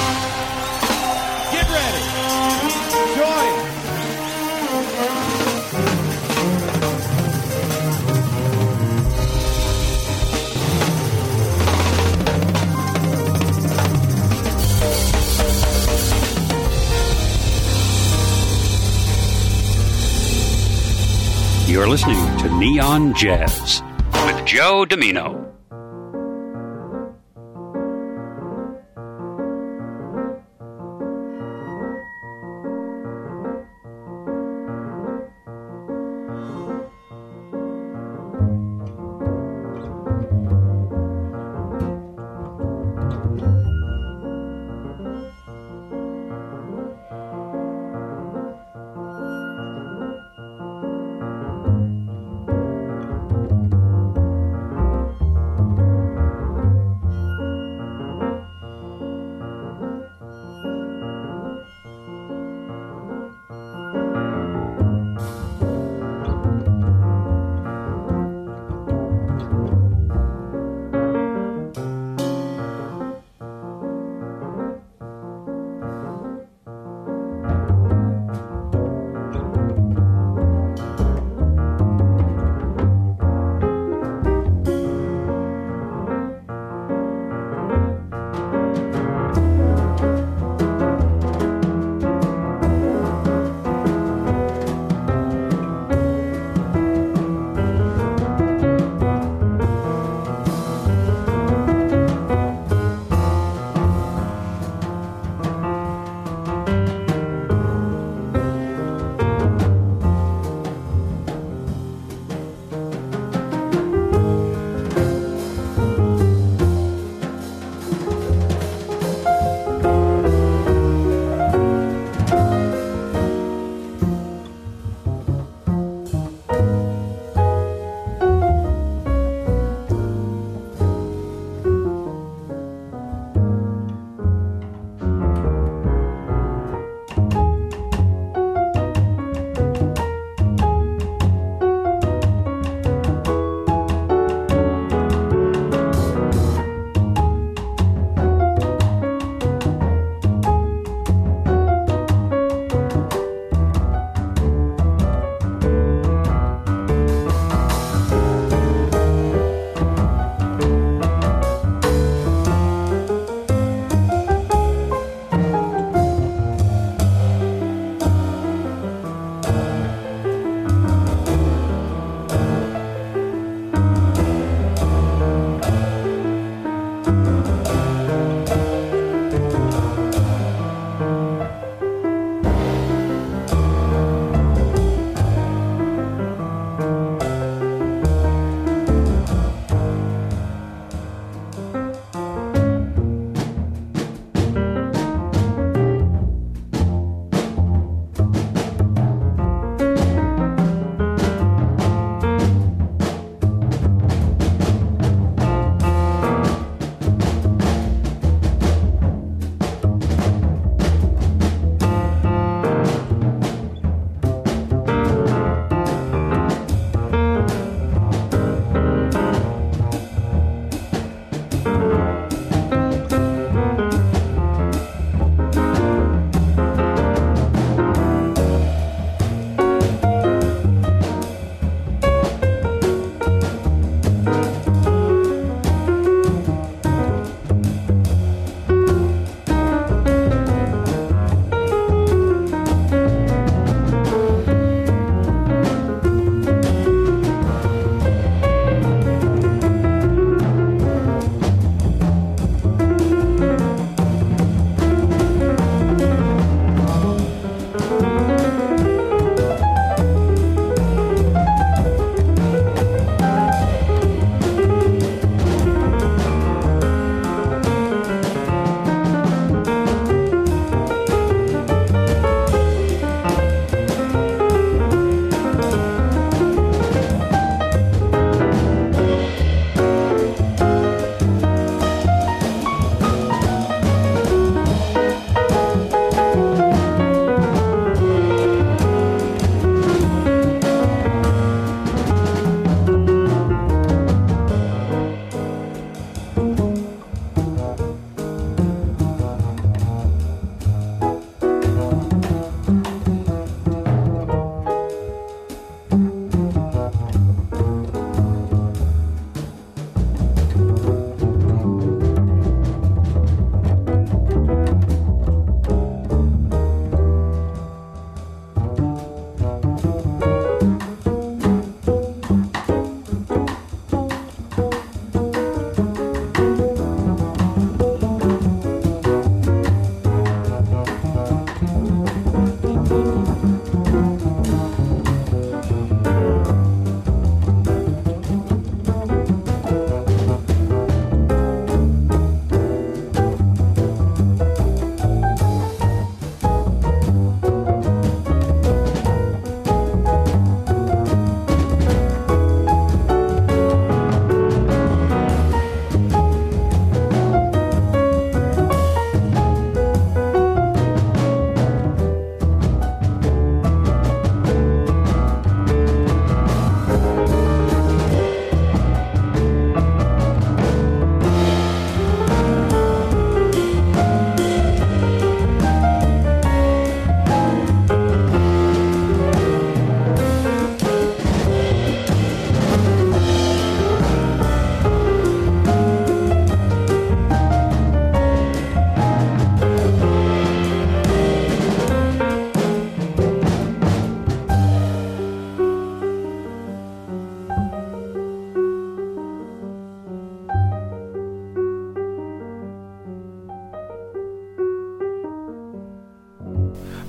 Get ready. Join. You're listening to Neon Jazz with Joe Domino.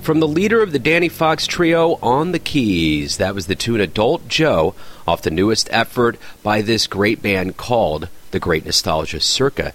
From the leader of the Danny Fox Trio, On the Keys. That was the tune Adult Joe, off the newest effort by this great band called The Great Nostalgia, circa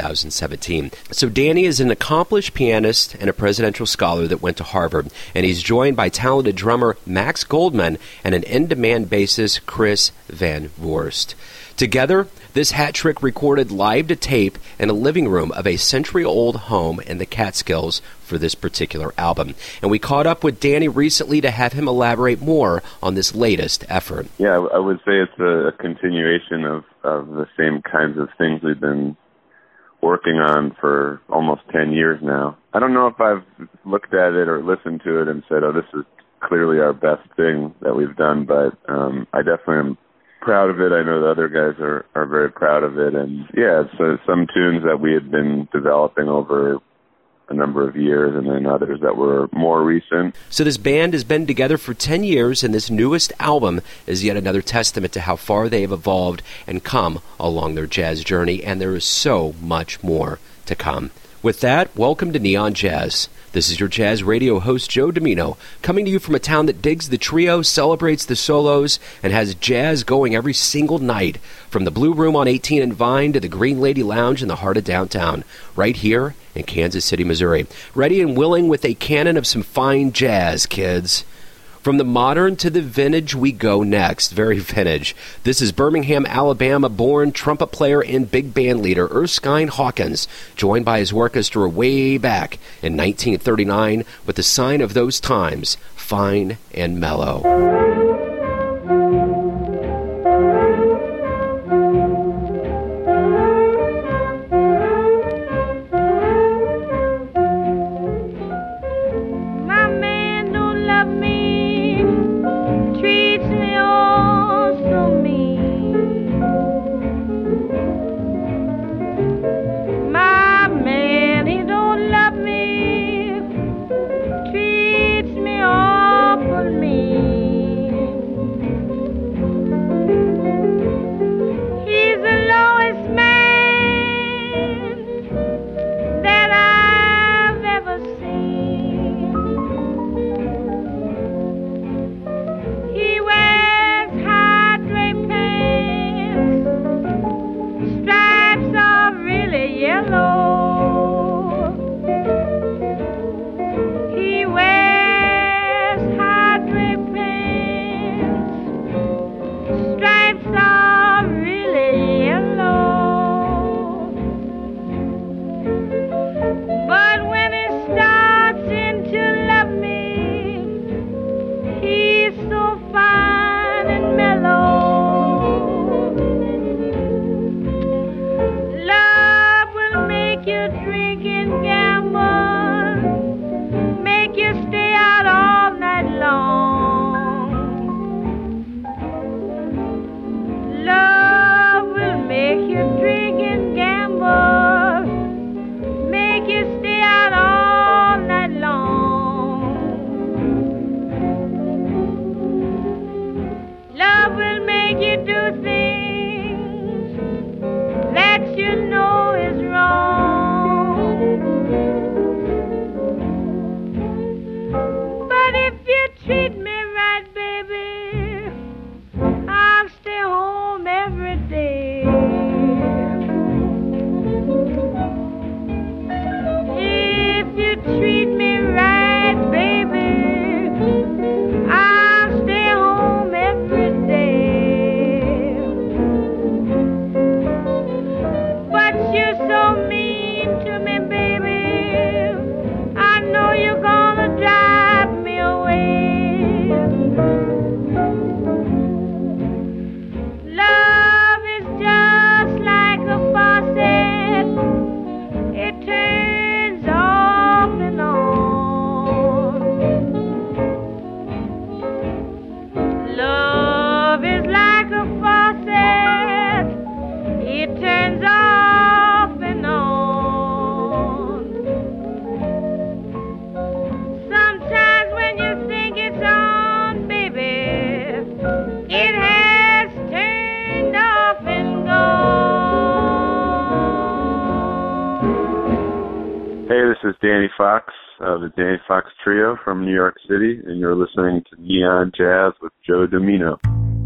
2017. So Danny is an accomplished pianist and a presidential scholar that went to Harvard, and he's joined by talented drummer Max Goldman and an in-demand bassist Chris Van Voorst. Together, this hat trick recorded live to tape in a living room of a century-old home in the Catskills for this particular album. And we caught up with Danny recently to have him elaborate more on this latest effort. Yeah, I would say it's a continuation of the same kinds of things we've been working on for almost 10 years now. I don't know if I've looked at it or listened to it and said, oh, this is clearly our best thing that we've done, but I definitely am proud of it. I know the other guys are very proud of it. And yeah, so some tunes that we had been developing over a number of years, and then others that were more recent. So this band has been together for 10 years, and this newest album is yet another testament to how far they have evolved and come along their jazz journey, and there is so much more to come. With that, welcome to Neon Jazz. This is your jazz radio host, Joe Domino, coming to you from a town that digs the trio, celebrates the solos, and has jazz going every single night, from the Blue Room on 18 and Vine to the Green Lady Lounge in the heart of downtown, right here in Kansas City, Missouri. Ready and willing with a canon of some fine jazz, kids. From the modern to the vintage, we go next. Very vintage. This is Birmingham, Alabama-born trumpet player and big band leader Erskine Hawkins, joined by his orchestra way back in 1939 with the sign of those times, Fine and Mellow. Treats me awful mean. is Danny Fox of the Danny Fox Trio from New York City, and you're listening to Neon Jazz with Joe Domino.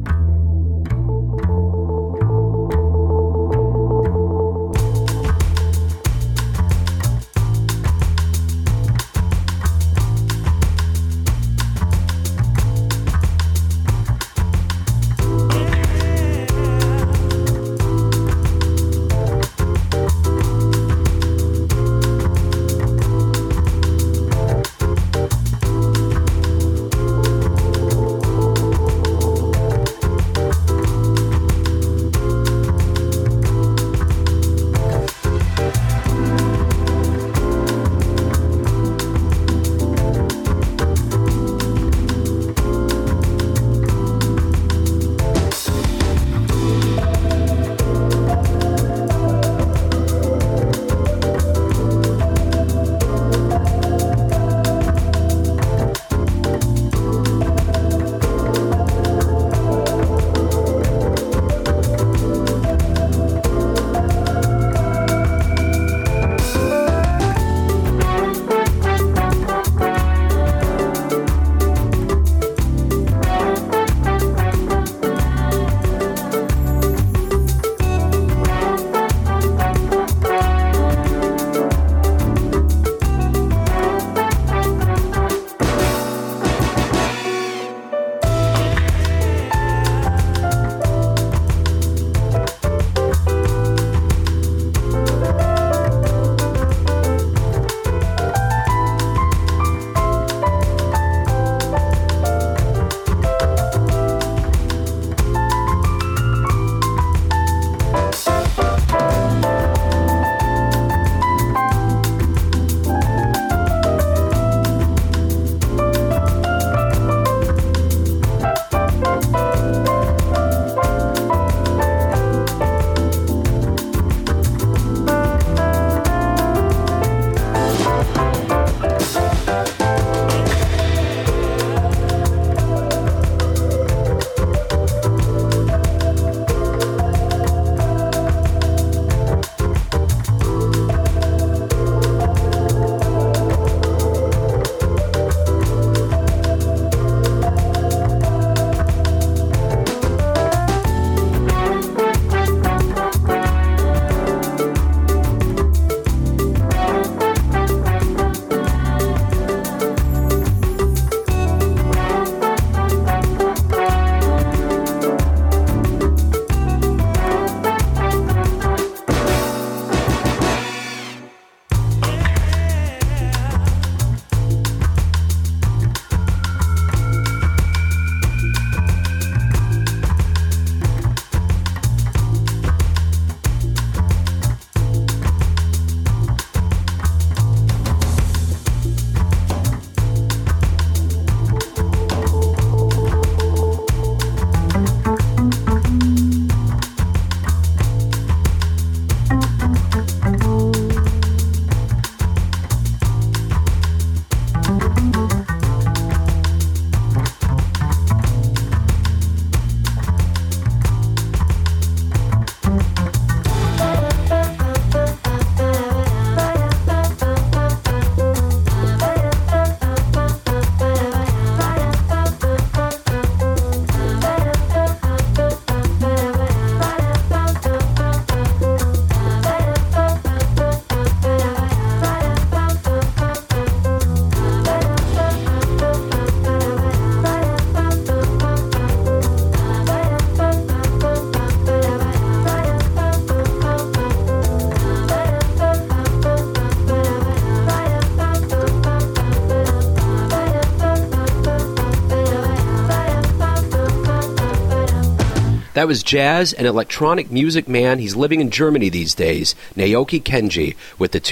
That was jazz and electronic music man. He's living in Germany these days, Naoki Kenji, with the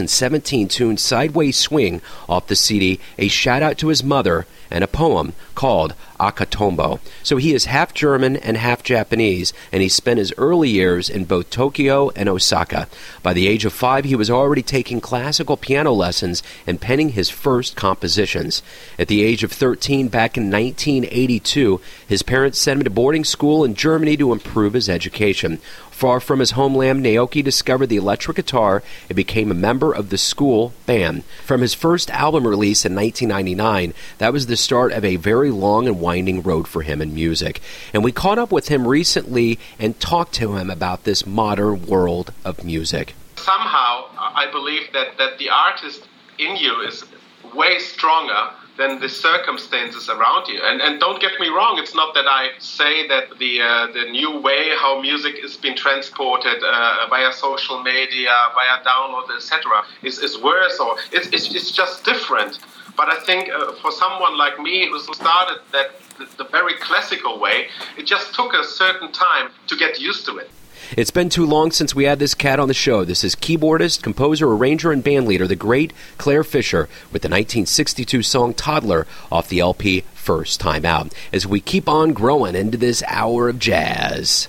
2017 tune Sideways Swing off the CD, a shout-out to his mother, and a poem called Akatombo. So he is half German and half Japanese, and he spent his early years in both Tokyo and Osaka. By the age of 5, he was already taking classical piano lessons and penning his first compositions. At the age of 13, back in 1982, his parents sent him to boarding school in Germany Germany to improve his education. Far from his homeland, Naoki discovered the electric guitar and became a member of the school band. From his first album release in 1999, that was the start of a very long and winding road for him in music. And we caught up with him recently and talked to him about this modern world of music. Somehow, I believe that the artist in you is way stronger than the circumstances around you. And don't get me wrong, it's not that I say that the new way how music is being transported via social media, via download, etc., is worse, or it's just different. But I think for someone like me who started that the very classical way, it just took a certain time to get used to it. It's been too long since we had this cat on the show. This is keyboardist, composer, arranger, and bandleader, the great Clare Fischer, with the 1962 song Toddler off the LP First Time Out, as we keep on growing into this hour of jazz.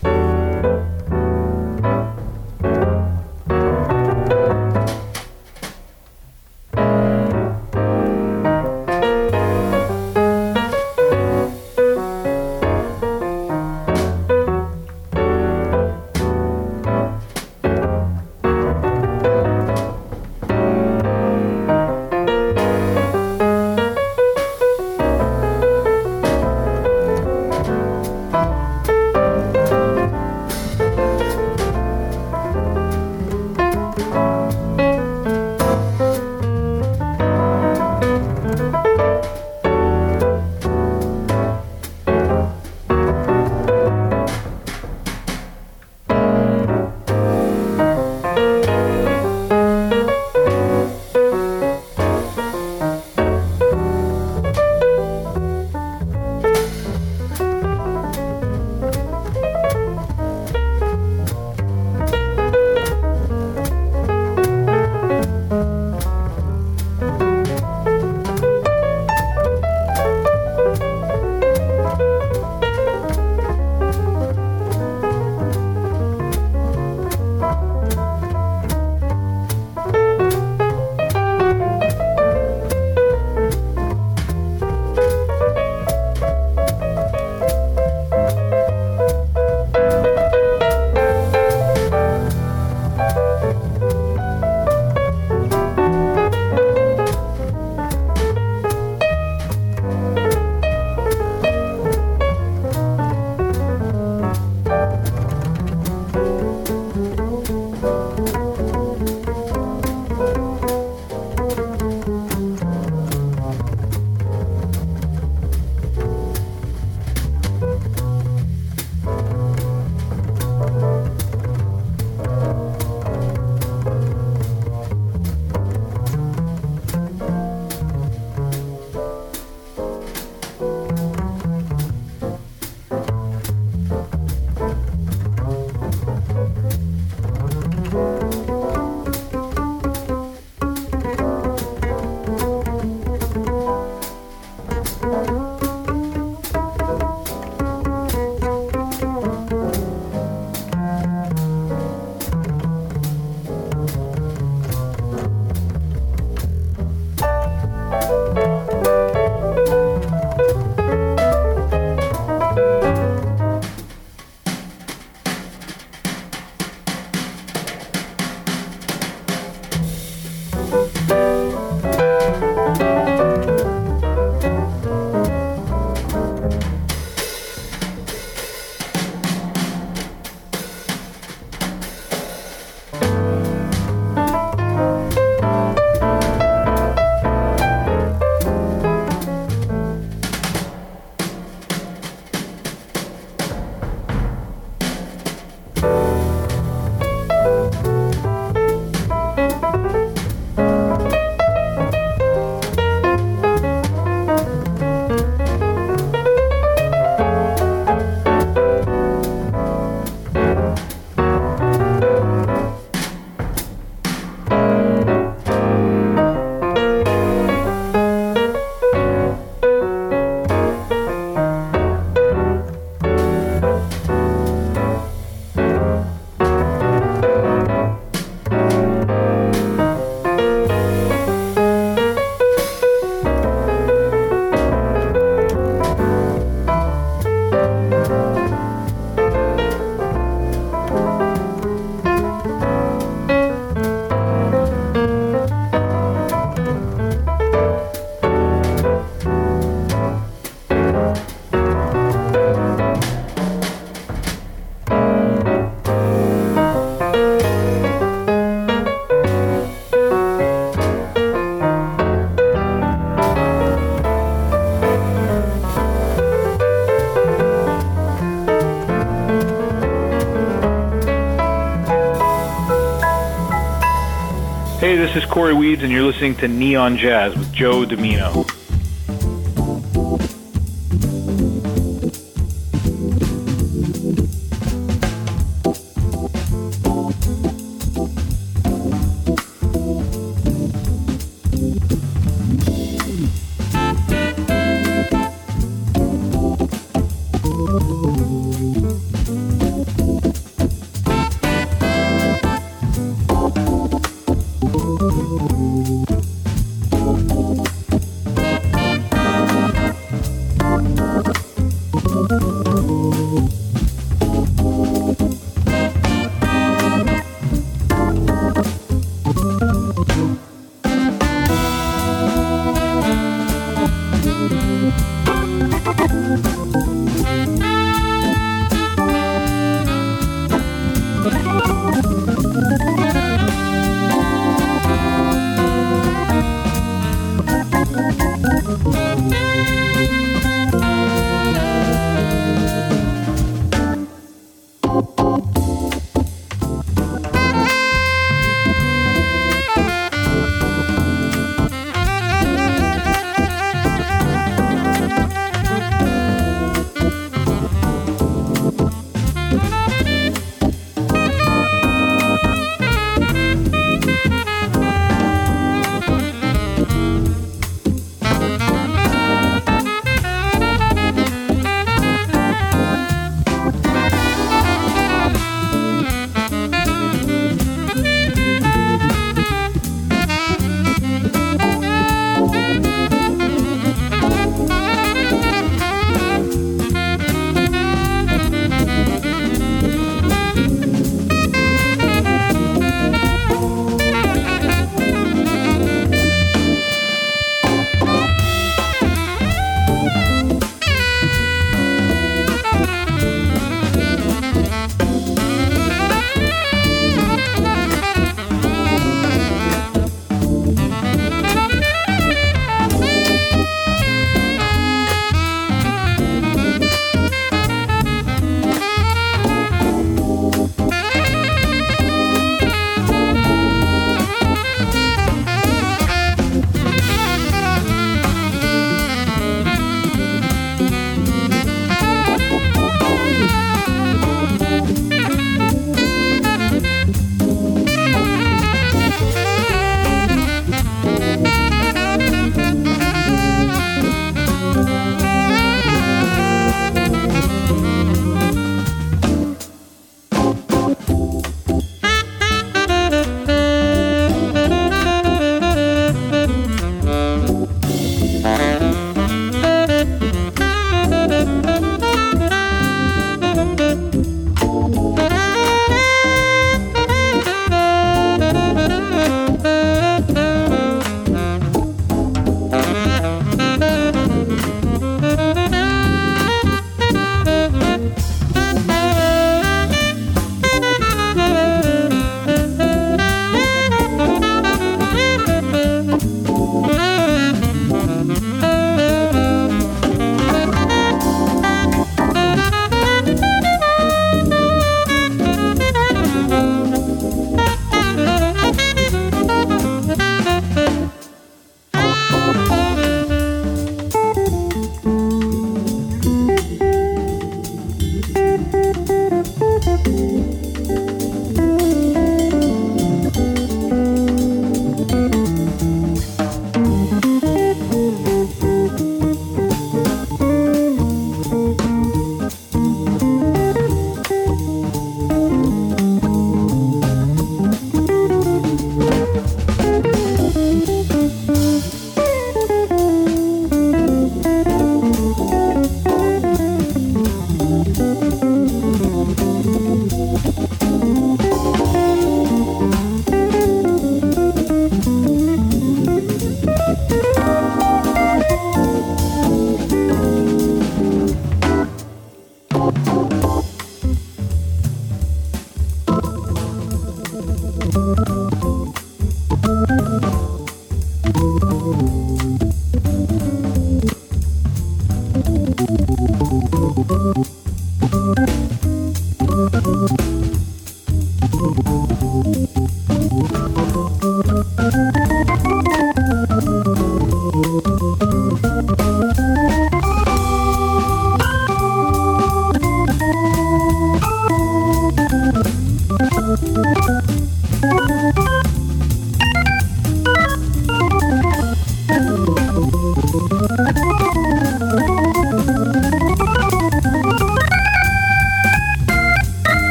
this is Corey Weeds, and you're listening to Neon Jazz with Joe Domino.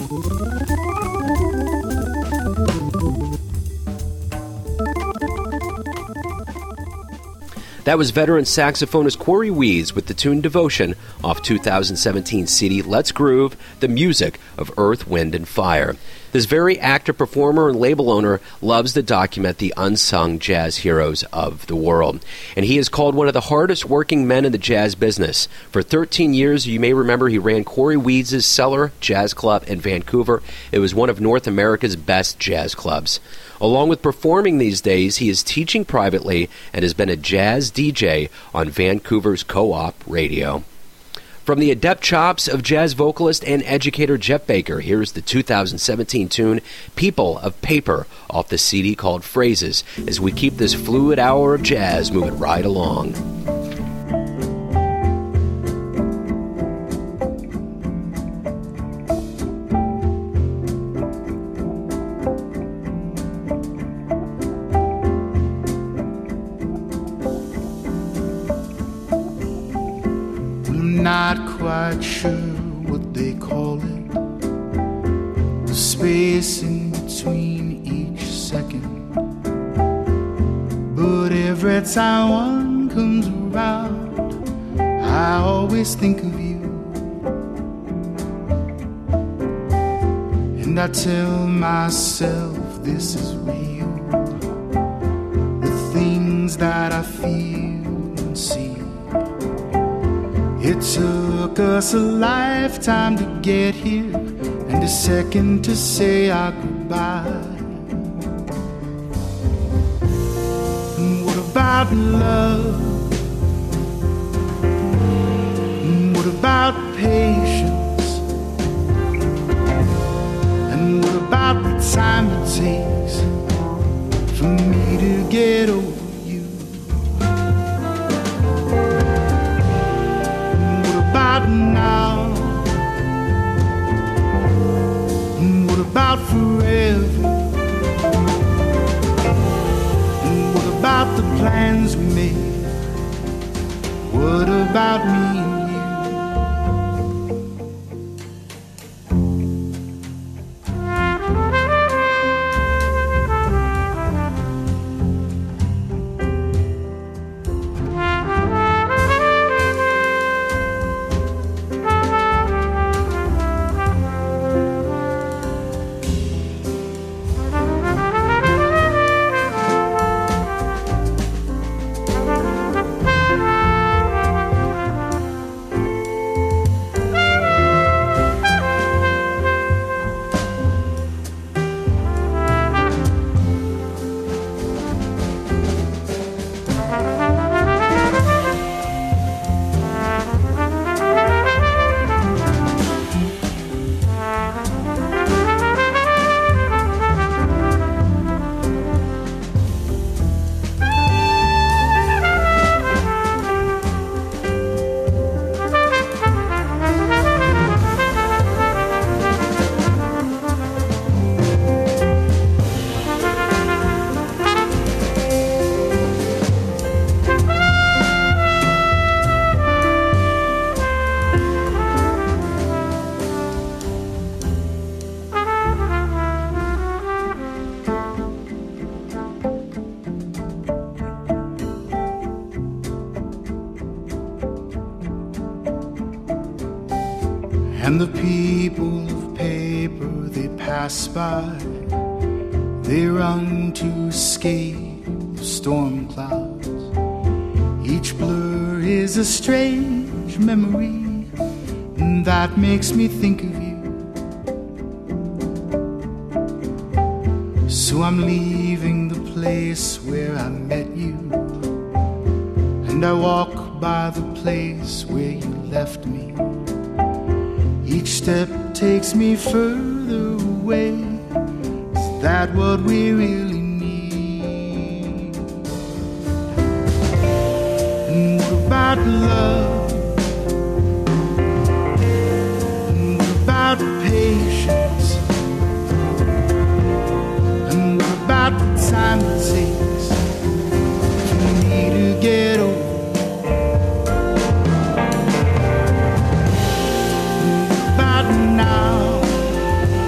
That was veteran saxophonist Corey Weeds with the tune Devotion off 2017 CD Let's Groove, the music of Earth, Wind, and Fire. This very actor, performer, and label owner loves to document the unsung jazz heroes of the world. And he is called one of the hardest working men in the jazz business. For 13 years, you may remember he ran Corey Weeds' Cellar Jazz Club in Vancouver. It was one of North America's best jazz clubs. Along with performing these days, he is teaching privately and has been a jazz DJ on Vancouver's Co-op Radio. From the adept chops of jazz vocalist and educator Jeff Baker, here's the 2017 tune People of Paper off the CD called Phrases, as we keep this fluid hour of jazz moving right along. Not quite sure what they call it, the space in between each second. But every time one comes around, I always think of you. And I tell myself this is real, the things that I feel and see. It took us a lifetime to get here, and a second to say our goodbye. And what about love? And what about patience? And what about the time it takes for me to get over? Now, and what about forever? And what about the plans we made? What about me and you? And the people of paper, they pass by, they run to escape storm clouds. Each blur is a strange memory, and that makes me think of you. So I'm leaving the place where I met you, and I walk by the place where you left me. Each step takes me further away. Is that what we really need? And what about love? And what about patience? And what about the time it takes for me to get over? Now,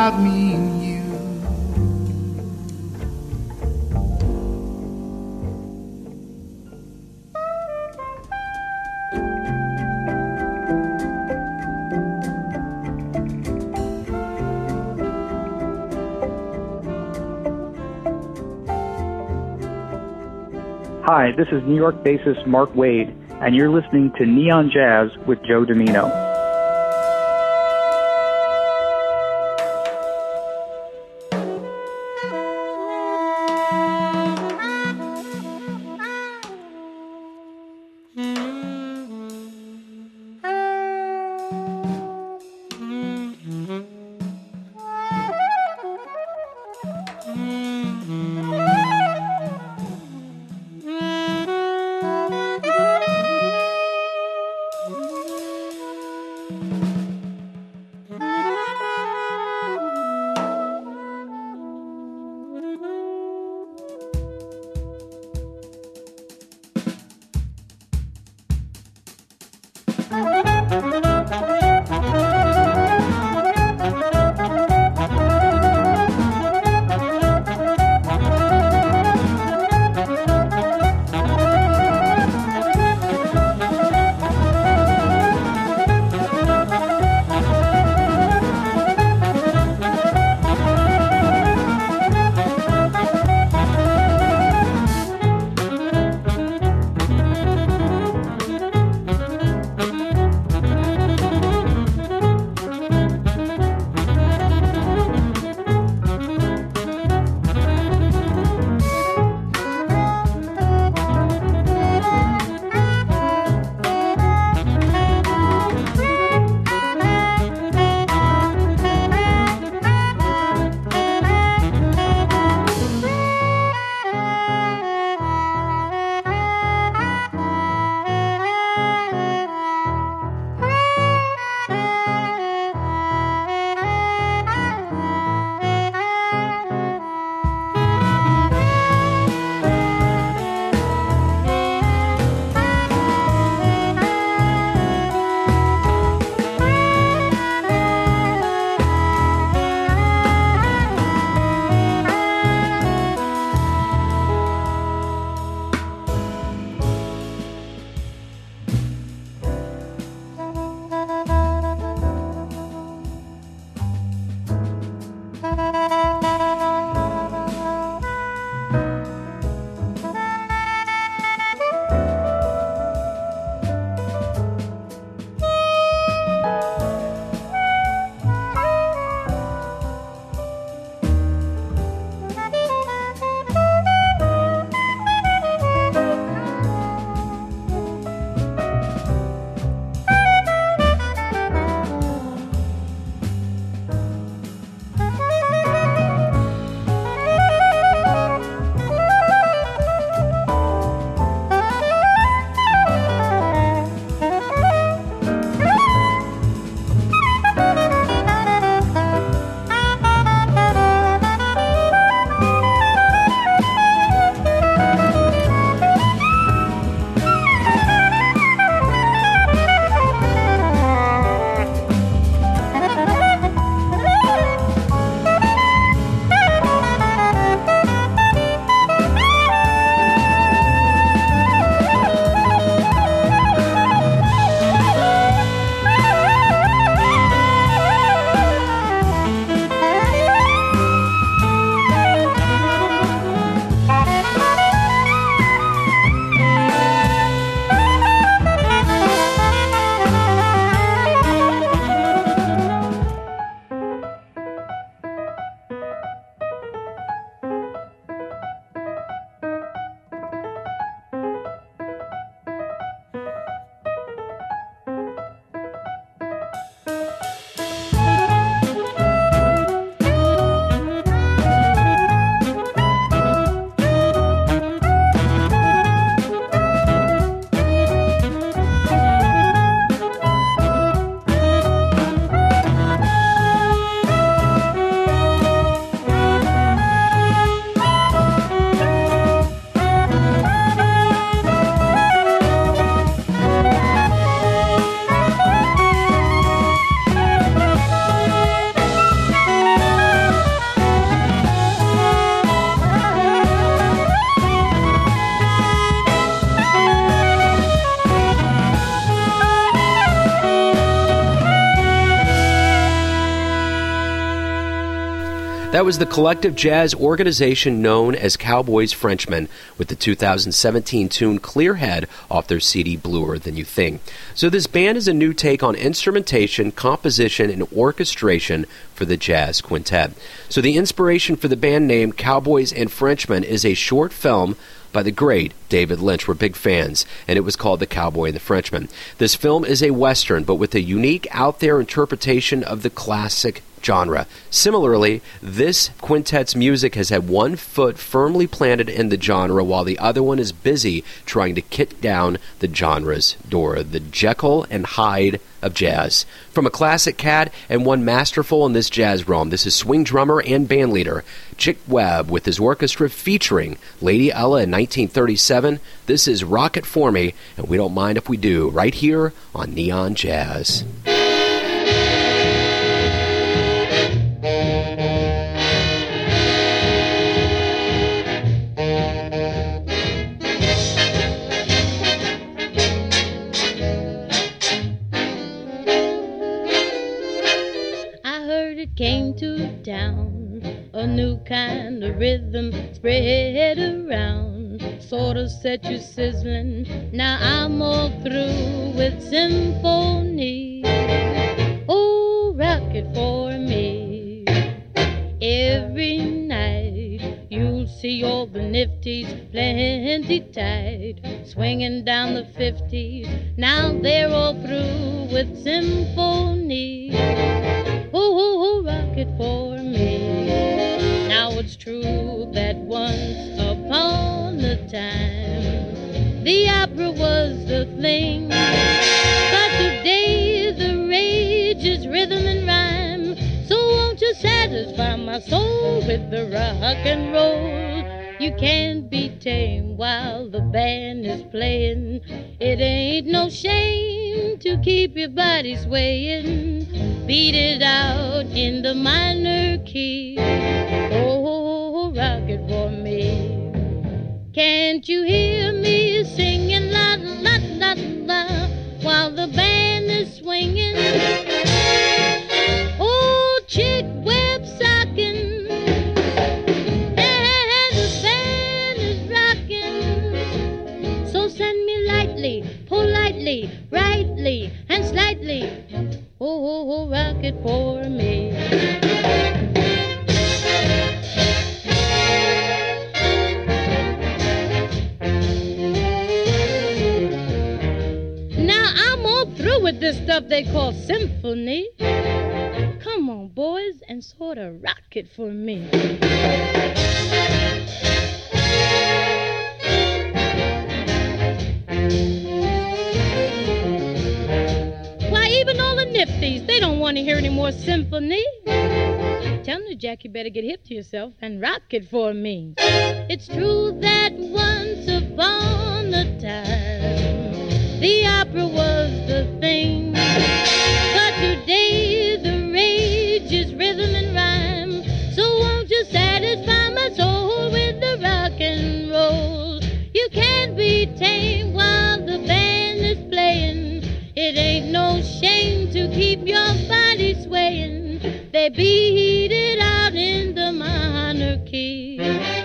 about me and you. Hi, this is New York bassist Mark Wade, and you're listening to Neon Jazz with Joe Domino. That was the collective jazz organization known as Cowboys Frenchmen with the 2017 tune Clear Head off their CD Bluer Than You Think. So this band is a new take on instrumentation, composition, and orchestration for the jazz quintet. So the inspiration for the band name Cowboys and Frenchmen is a short film by the great David Lynch. We're big fans, and it was called The Cowboy and the Frenchman. This film is a Western, but with a unique, out-there interpretation of the classic genre. Similarly, this quintet's music has had one foot firmly planted in the genre while the other one is busy trying to kick down the genre's door. The Jekyll and Hyde of jazz. From a classic cat and one masterful in this jazz realm, this is swing drummer and bandleader Chick Webb with his orchestra featuring Lady Ella in 1937. This is Rock It For Me, and we don't mind if we do, right here on Neon Jazz. Came to town, a new kind of rhythm spread around, sort of set you sizzling. Now I'm all through with symphony. Oh, rock it for me. Every night you'll see all the nifties plenty tight, swinging down the 50s. Now they're all through with symphony. Oh, rock it for me. Now it's true that once upon a time the opera was the thing, but today the rage is rhythm and rhyme. So won't you satisfy my soul with the rock and roll? You can't be tamed while the band is playing. It ain't no shame to keep your body swaying. Beat it out in the minor key. Oh, rock it for me. Can't you hear me singing la la la la while the band is swinging? Oh, Chick Webb socking, and the band is rocking. So send me lightly, politely, rightly, and slightly. Oh, rock it for me. Now I'm all through with this stuff they call symphony. Come on, boys, and sort of rock it for me. Even all the nifties, they don't want to hear any more symphony. Tell me, Jack, you better get hip to yourself and rock it for me. It's true that once upon a time the opera was the thing, but today the rage is rhythm and rhyme. So won't you satisfy my soul with the rock and roll? You can't be tamed while the band is playing. It ain't no shame to keep your body swaying. They beat it out in the minor key.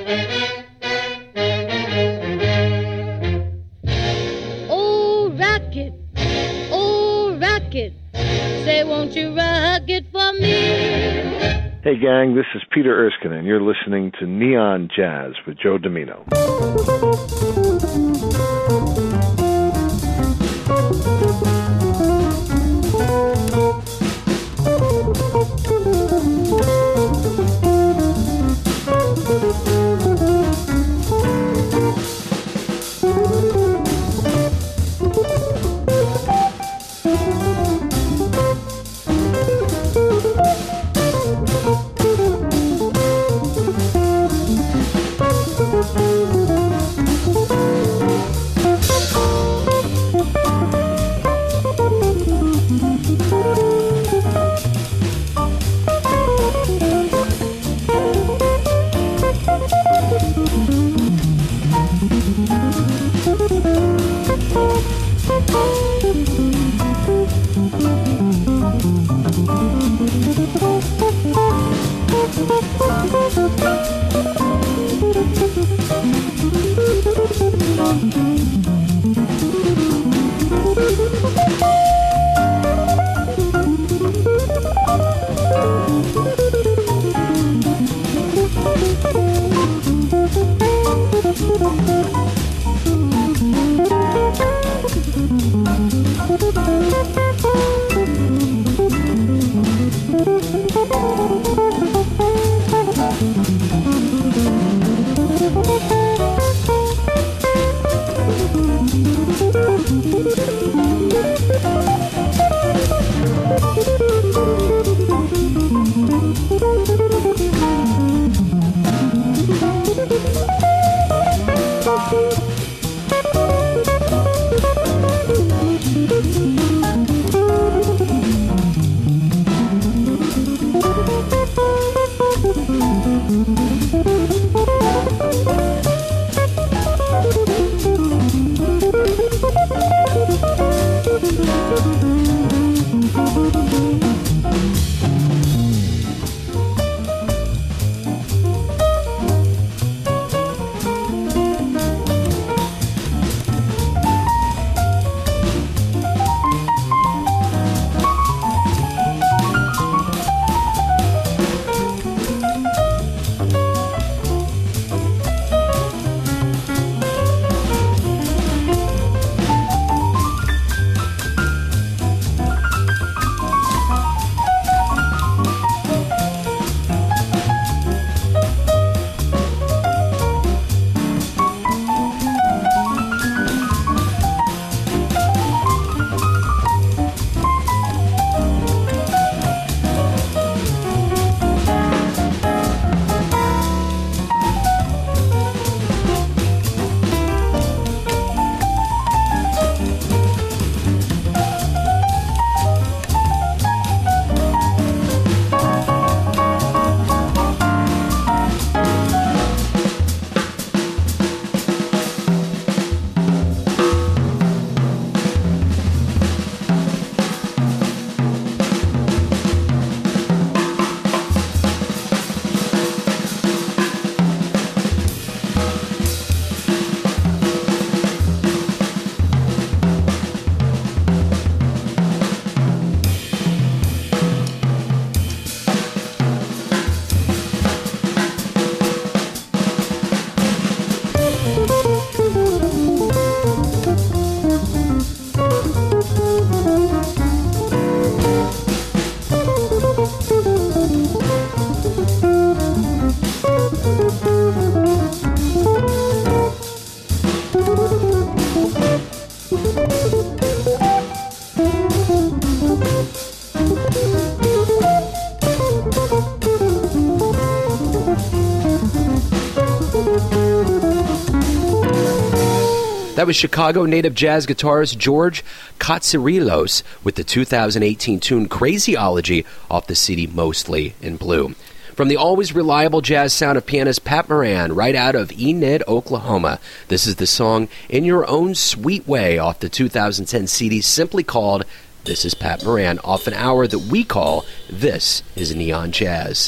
Oh, rock it. Oh, rock it. Say, won't you rock it for me? Hey, gang, this is Peter Erskine, and you're listening to Neon Jazz with Joe Domino. That was Chicago native jazz guitarist George Katsirilos with the 2018 tune Crazyology off the CD Mostly in Blue. From the always reliable jazz sound of pianist Pat Moran right out of Enid, Oklahoma, this is the song In Your Own Sweet Way off the 2010 CD simply called This is Pat Moran, off an hour that we call This is Neon Jazz.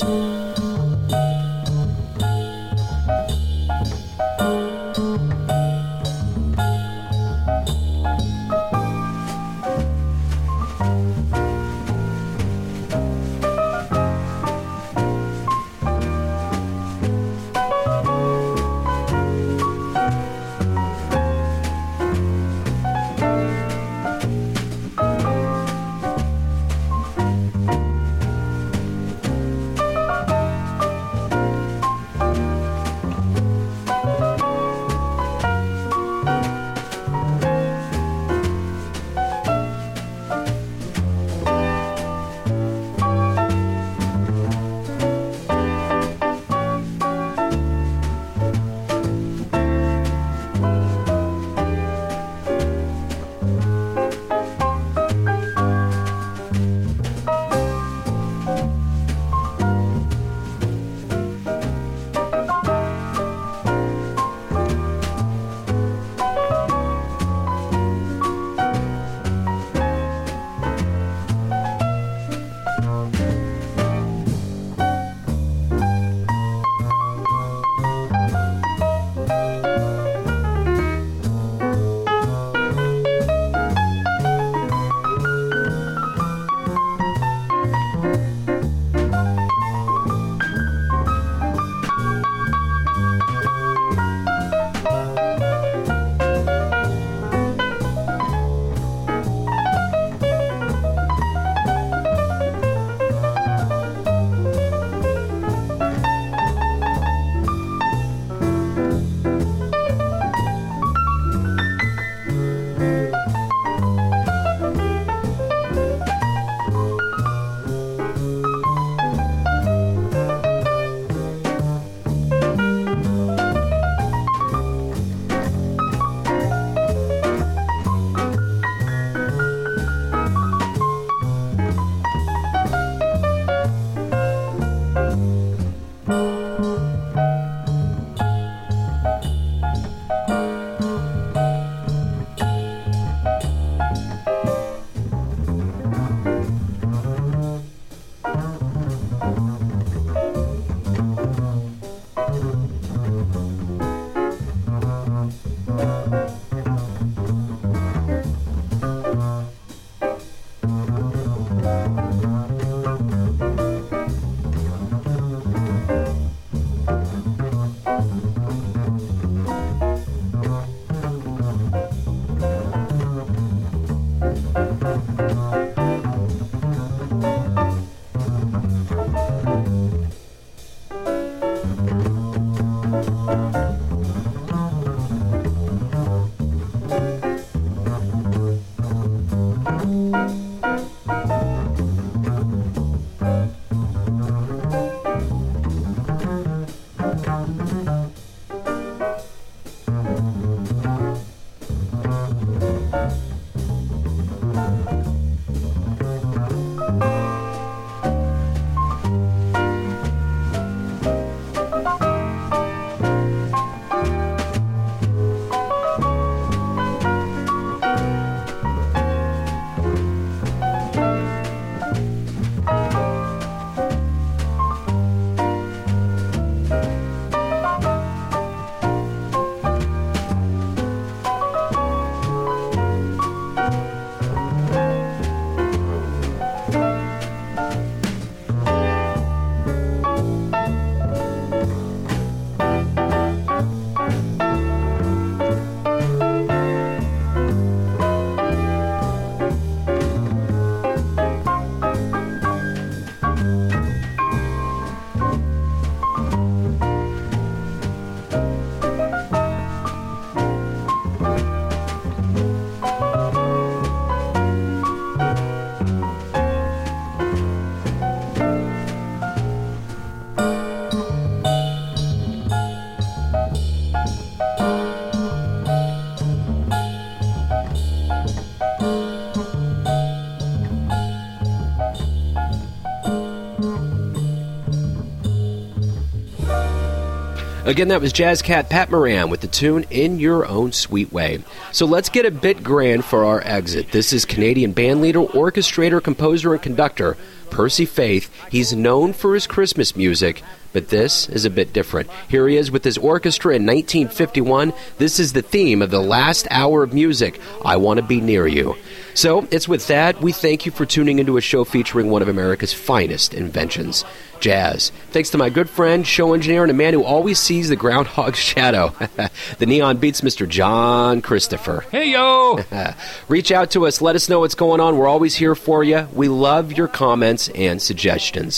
Again, that was jazz cat Pat Moran with the tune In Your Own Sweet Way. So let's get a bit grand for our exit. This is Canadian bandleader, orchestrator, composer, and conductor Percy Faith. He's known for his Christmas music, but this is a bit different. Here he is with his orchestra in 1951. This is the theme of the last hour of music, I Want to Be Near You. So it's with that, we thank you for tuning into a show featuring one of America's finest inventions, jazz. Thanks to my good friend, show engineer, and a man who always sees the groundhog's shadow, the Neon Beats, Mr. John Christopher. Hey, yo! Reach out to us. Let us know what's going on. We're always here for you. We love your comments and suggestions.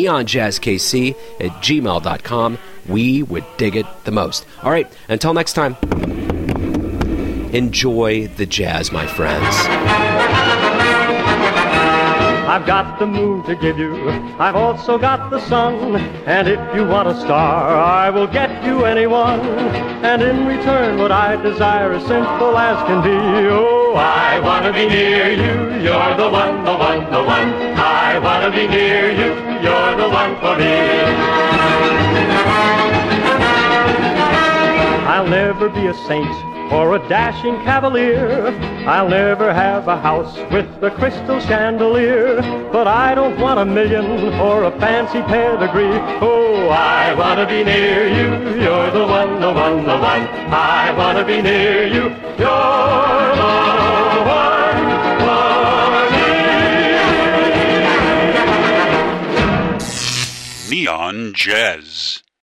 NeonJazzKC@gmail.com. We would dig it the most. All right, until next time, enjoy the jazz, my friends. I've got the moon to give you, I've also got the sun, and if you want a star, I will get you anyone. And in return what I desire is simple as can be. Oh, I want to be near you, you're the one, the one, the one. I want to be near you, you're the one for me. I'll never be a saint or a dashing cavalier. I'll never have a house with a crystal chandelier. But I don't want a million or a fancy pedigree. Oh, I want to be near you. You're the one, the one, the one. I want to be near you. You're the one for me. Neon Jazz.